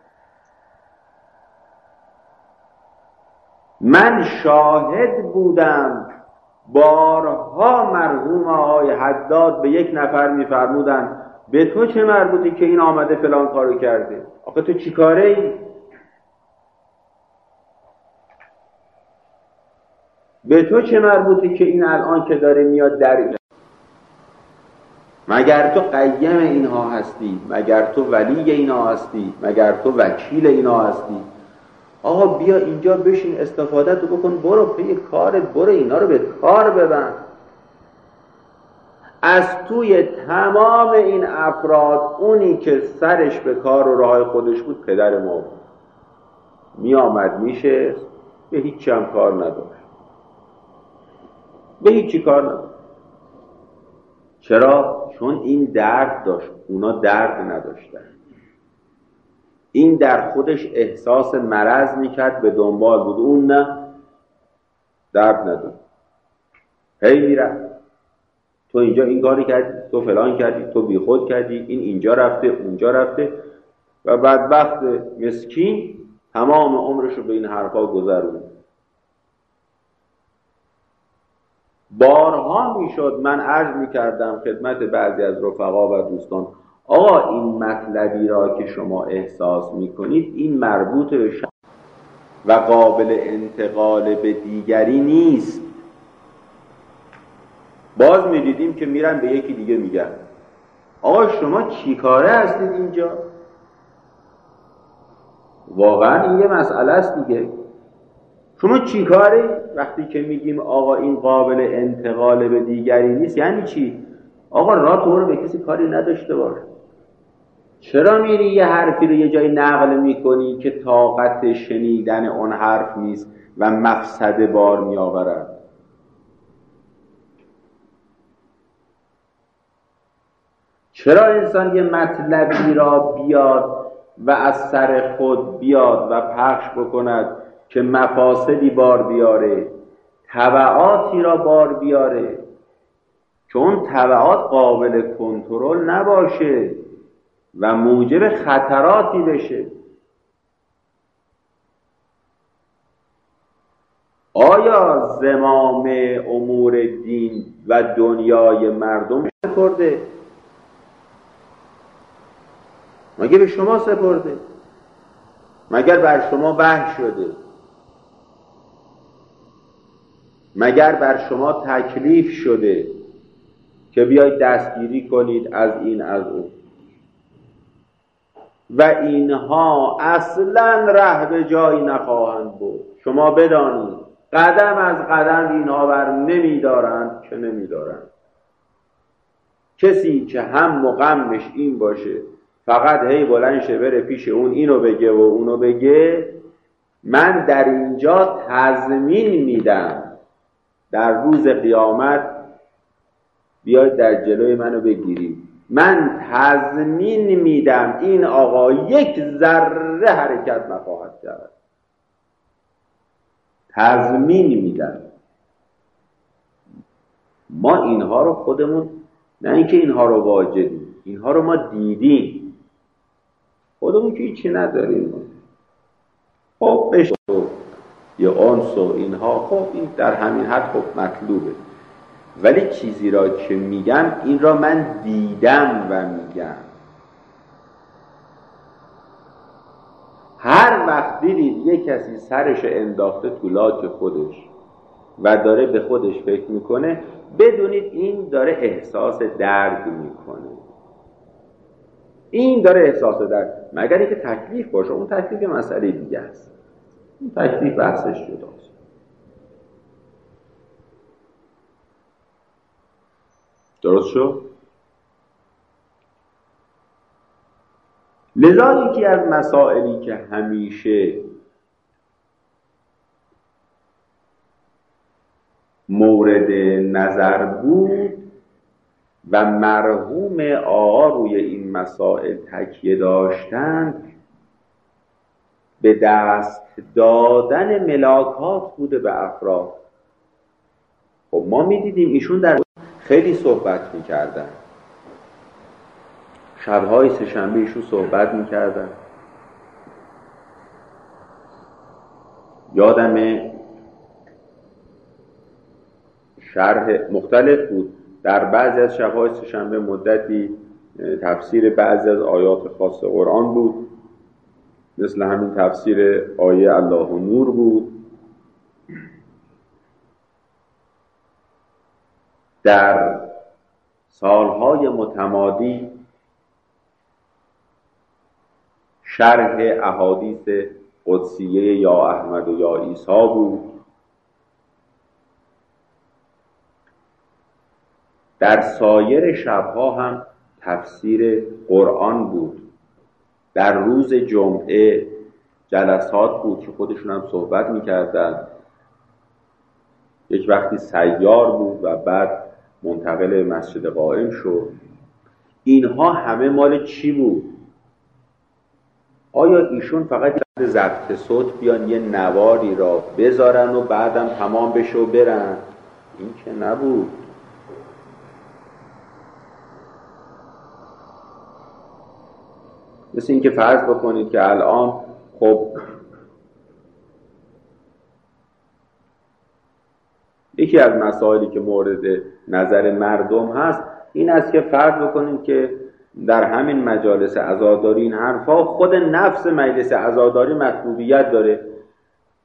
من شاهد بودم بارها مرحوم آقای حداد به یک نفر میفرمودن به تو چه مربوطی که این آمده فلان کارو کرده؟ آخه تو چی کاره ای؟ به تو چه مربوطی که این الان که داره میاد در این؟ مگر تو قیم اینها هستی؟ مگر تو ولی اینها هستی؟ مگر تو وکیل اینها هستی؟ آقا بیا اینجا بشین، استفاده تو بکن، برو پی کارت، برو اینا رو به کار ببند. از توی تمام این افراد اونی که سرش به کار و راه خودش بود پدر ما بود. می آمد میشه به هیچ هم کار نداشت، به هیچی کار نداشت. چرا؟ چون این درد داشت، اونا درد نداشتن. این در خودش احساس مرض میکرد، به دنبال بود، اون نه، درد نداشت. هی میرفت، تو اینجا این کاری کردی، تو فلان کردی، تو بی خود کردی، این اینجا رفته اونجا رفته، و بدبخت مسکین تمام عمرش رو به این حرفا گذرون. بارها میشد من عرض میکردم خدمت بعضی از رفقا و دوستان، آقا این مطلبی را که شما احساس میکنید این مربوط به شما و قابل انتقال به دیگری نیست. باز می‌دیدیم که میرن به یکی دیگه میگن آقا شما چی کاره هستید اینجا؟ واقعا این یه مسئله است دیگه. شما چی کاره؟ وقتی که میگیم آقا این قابل انتقال به دیگری نیست یعنی چی؟ آقا راه تو رو به کسی کاری نداشته باش. چرا میری یه حرفی رو یه جایی نقل میکنی که طاقت شنیدن اون حرف نیست و مفسده بار میآورد؟ چرا انسان یه مطلبی را بیاد و از سر خود بیاد و پخش بکند که مفاسدی بار بیاره، تبعاتی را بار بیاره، چون تبعات قابل کنترل نباشه و موجب خطراتی بشه؟ آیا زمام امور دین و دنیای مردم سپرده؟ مگه به شما سپرده؟ مگر بر شما وحی شده؟ مگر بر شما تکلیف شده که بیاید دستگیری کنید از این از اون؟ و اینها اصلا ره به جایی نخواهند بود. شما بدانید قدم از قدم اینها بر نمیدارند که نمیدارند. کسی که هم و غمش این باشه فقط هی بلند شه بره پیش اون اینو بگه و اونو بگه، من در اینجا تضمین میدم در روز قیامت بیاید در جلوی منو بگیرید، من تضمین میدم این آقا یک ذره حرکت نخواهد کرد. تضمین میدم. ما اینها رو خودمون، نه اینکه اینها رو واجدیم، اینها رو ما دیدیم، خودمون که هیچی نداریم. خب بشه یه انس و اینها، خب این در همین حد خب مطلوبه، ولی چیزی را که میگم این را من دیدم و میگم. هر وقت دیدید یک کسی سرش انداخته تو لاک خودش و داره به خودش فکر میکنه، بدونید این داره احساس درد میکنه. این داره احساس درد، مگر اینکه تکلیف باشه، اون تکلیف مسئله دیگه است. اون تکلیف بحثش جداست. درست شد؟ لذا یکی از مسائلی که همیشه مورد نظر بود و مرحوم آقا روی این مسائل تکیه داشتند، به دست دادن ملاکات بوده به افراد. خب ما میدیدیم ایشون در خیلی صحبت میکردن، شبهای سه‌شنبه ایشون صحبت میکردن. یادم شرح مختلف بود، در بعضی از شبهای سه‌شنبه مدتی تفسیر بعضی از آیات خاص قرآن بود، مثل همین تفسیر آیه الله نور بود. در سالهای متمادی شرح احادیث قدسیه یا احمد و یا عیسی بود. در سایر شبها هم تفسیر قرآن بود. در روز جمعه جلسات بود که خودشون هم صحبت میکردن. یک وقتی سیار بود و بعد منتقل مسجد قائم شد. اینها همه مال چی بود؟ آیا ایشون فقط بعد ضبط صوت بیان یه نواری را بذارن و بعدم تمام بشه و برن؟ این که نبود. مثل این که فرض بکنید که الان خب یکی از مسائلی که مورد نظر مردم هست این است که فرض بکنید که در همین مجالس عزاداری این حرفا خود نفس مجلس عزاداری مطلوبیت داره.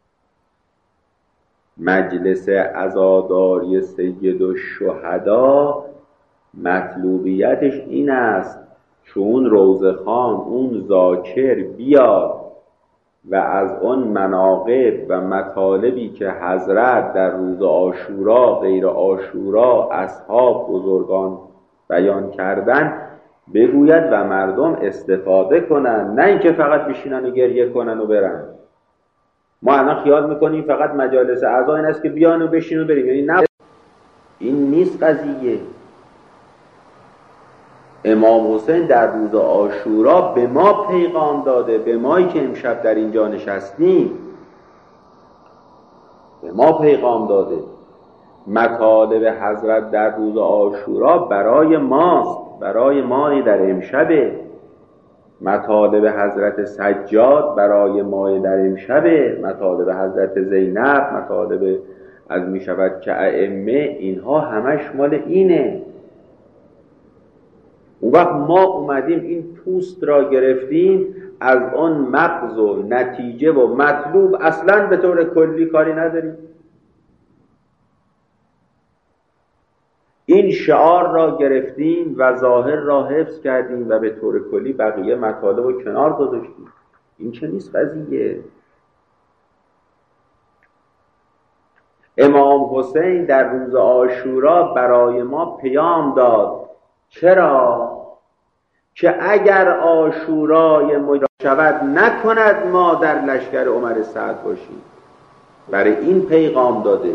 مجلس عزاداری سید الشهدا مطلوبیتش این است چون روزخان اون ذاکر بیاد و از اون مناقب و مطالبی که حضرت در روز عاشورا غیر عاشورا اصحاب بزرگان بیان کردن بگوید و مردم استفاده کنن، نه اینکه فقط بشینن و گریه کنن و برن. ما الان خیال میکنیم فقط مجالس عزا این است که بیان و بشین و بریم، یعنی نه، این نیست قضیه. امام حسین در روز عاشورا به ما پیغام داده، به مایی که امشب در اینجا نشستیم به ما پیغام داده. مطالب حضرت در روز عاشورا برای ماست، برای ما در امشبه. مطالب حضرت سجاد برای ما در امشبه، مطالب حضرت زینب، مطالب از می شود که ائمه، اینها همش مال اینه. اون وقت ما اومدیم این پوست را گرفتیم، از آن مغز و نتیجه و مطلوب اصلا به طور کلی کاری نداریم. این شعار را گرفتیم و ظاهر را حفظ کردیم و به طور کلی بقیه مطالب رو کنار گذاشتیم. این چه نیست قضیه. امام حسین در روز عاشورا برای ما پیام داد. چرا؟ که اگر عاشورای مجرد شود نکند ما در لشکر عمر سعد باشیم. برای این پیغام داده.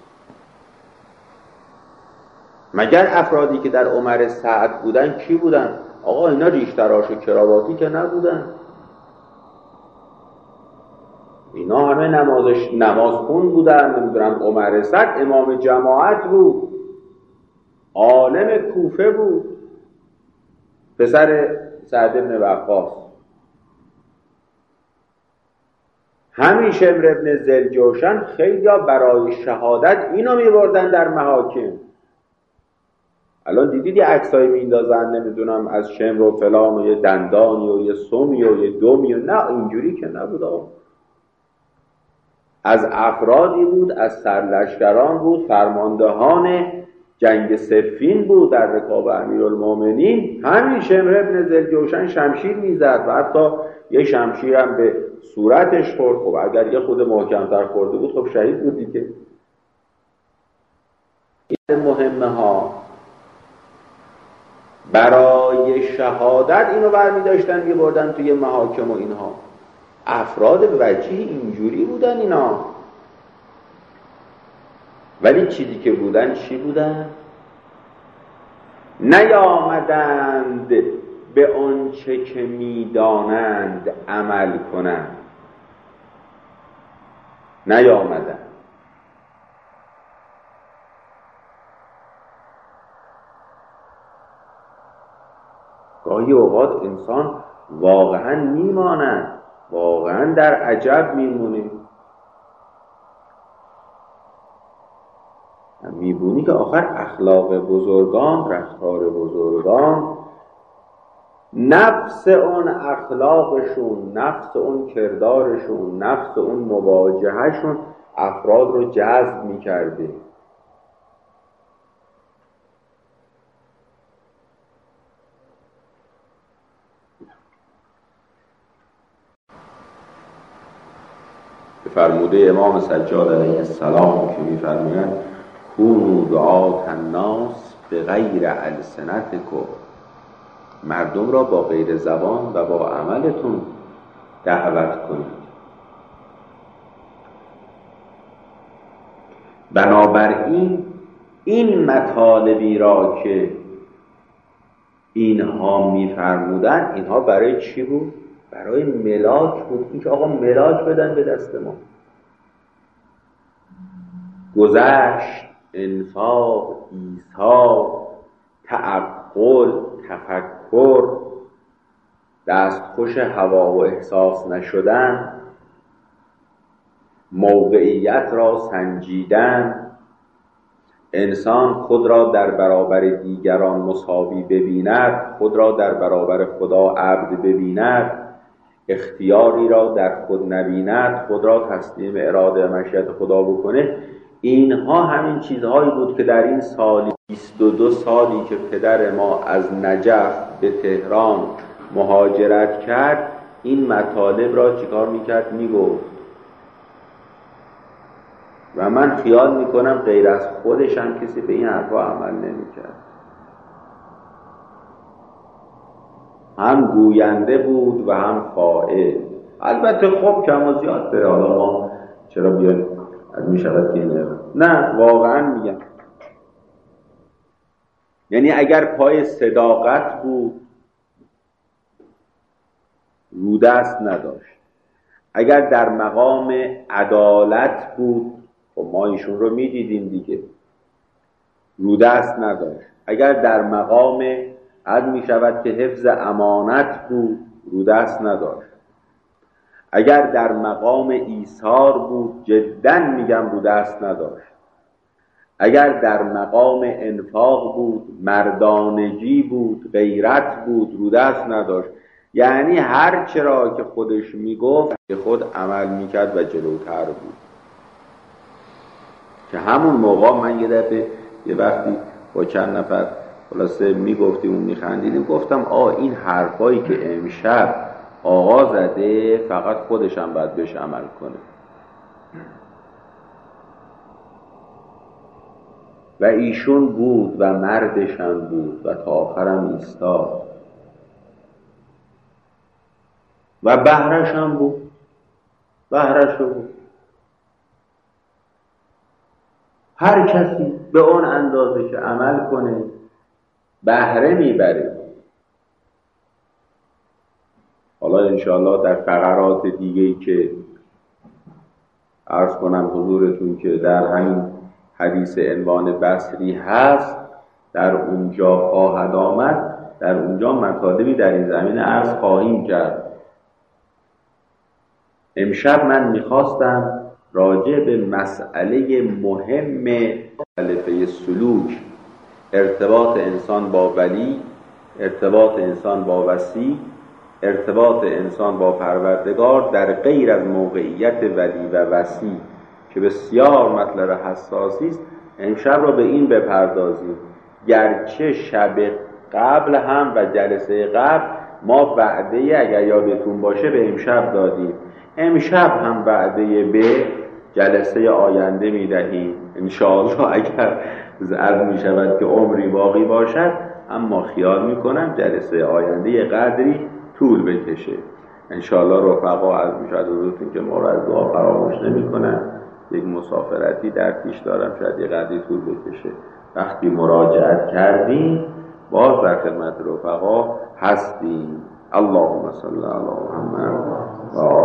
مگر افرادی که در عمر سعد بودن کی بودن؟ آقا اینا ریشتراش و کراواتی که نبودن. اینا همه نمازش نماز خون بودن. نمیدونم عمر سعد امام جماعت بود، عالم کوفه بود، پسر سعد بن وقاص. همین شمر ابن ذوالجوشن خیلی برای شهادت اینو میبردن در محاکم. الان دیدید یه عکسایی میندازن نمیدونم از شمر و فلان و یه دندانی و یه سمی و یه دمی و نه، اینجوری که نبود آقا. از افرادی بود، از سرلشکران بود، فرماندهان جنگ صفین بود در رکاب امیرالمومنین. همین شمر ابن ذوالجوشن شمشیر میزد و حتی یه شمشیر هم به صورتش خورد. خب اگر یه خود محکمتر خورده بود خب شهید بود دیگه. این مهمه ها. برای شهادت اینو برمی داشتن یه بردن توی محاکم و اینها. افراد به وجهی اینجوری بودن اینا. ولی چیزی که بودن چی بودن؟ نیامدند به آنچه که میدانند عمل کنند. نیامدند. گاهی اوقات انسان واقعا میماند، واقعا در عجب میمونه. میبونی که آخر اخلاق بزرگان، رفتار بزرگان، نفس اون اخلاقشون، نفس اون کردارشون، نفس اون مواجهشون افراد رو جذب میکرده. فرموده امام سجاد علیه السلام که میفرمایند کونوا دعاة الناس بغیر السنتکم، مردم را با غیر زبان و با عملتون دعوت کنید. بنابراین این مطالبی را که اینها میفرمودن، اینها برای چی بود؟ برای ملاک بود. این که آقا ملاک بدن به دست ما. گذشت، انفاق، ایثار، تعقل، تفکر، دستخوش هوا و احساس نشدن، موقعیت را سنجیدن، انسان خود را در برابر دیگران مساوی ببیند، خود را در برابر خدا عبد ببیند، اختیاری را در خود نبیند، خود را تسلیم اراده و مشیت خدا بکنه. اینها همین چیزهایی بود که در این سالی بیست و دو سالی که پدر ما از نجف به تهران مهاجرت کرد، این مطالب را چیکار میکرد؟ میگفت. و من خیال میکنم غیر از خودش هم کسی به این حرفا عمل نمیکرد. هم گوینده بود و هم فاعل. البته خب کم و زیاد داره، حالا ما چرا بیاد از میشود که اینه؟ نه واقعا میگم، یعنی اگر پای صداقت بود رودست نداشت، اگر در مقام عدالت بود خب ما ایشون رو میدیدیم دیگه، رودست نداشت، اگر در مقام عد می شود که حفظ امانت بود رودست نداشت، اگر در مقام ایثار بود جدا میگم رودست نداشت، اگر در مقام انفاق بود مردانگی بود غیرت بود رودست نداشت. یعنی هر چرا که خودش میگفت که خود عمل میکرد و جلوتر بود. که همون موقع من یه دفعه یه وقتی با چند نفر خلاصه میگفتیم و میخندیدیم، گفتم آه این حرفایی که امشب آقا زده فقط خودش هم باید بهش عمل کنه. و ایشون بود و مردش هم بود و تا آخرم ایستاد و بهرش هم بود، بهرش بود. هر کسی به اون اندازه که عمل کنه بهره میبره. حالا انشاءالله در فقرات دیگه‌ای که عرض کنم حضورتون که در همین حدیث عنوان بصری هست در اونجا خواهد آمد، در اونجا مطالبی در این زمینه عرض خواهیم کرد. امشب من میخواستم راجع به مسئله مهم مؤلفه سلوک، ارتباط انسان با ولی، ارتباط انسان با وصی، ارتباط انسان با پروردگار در غیر از موقعیت ولی و وصی که بسیار مطلب حساسی است، امشب را به این بپردازیم. گرچه شب قبل هم و جلسه قبل ما وعده اگر یادتون باشه به امشب دادیم، امشب هم وعده به جلسه آینده میدهیم انشاءالله اگر عرض می شود که عمری باقی باشد. اما خیال میکنم جلسه آینده قدری طول بکشه انشاءالله. رفقا عرض می شود حضورتون که ما را از دعا فراموش نمی کنن. یک مسافرتی در پیش دارم، شاید یک قدری طول بکشه. وقتی مراجعت کردیم باز در خدمت رفقا هستیم. اللهم صل علی محمد و